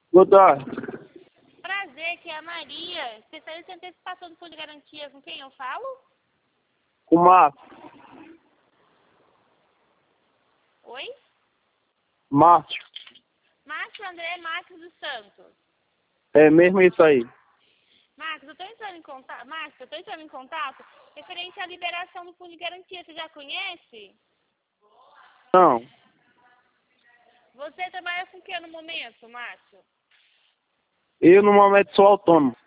Boa tarde. Prazer, que é a Maria, especialista em antecipação do Fundo de Garantia. Com quem eu falo? Com o Márcio. Oi? Márcio. Márcio André Marques dos Santos. É mesmo isso aí. Marcos, eu estou entrando em contato. Marcos, eu estou entrando em contato referente à liberação do Fundo de Garantia. Você já conhece? Não. Você trabalha com o que no momento, Márcio? Eu no momento sou autônomo.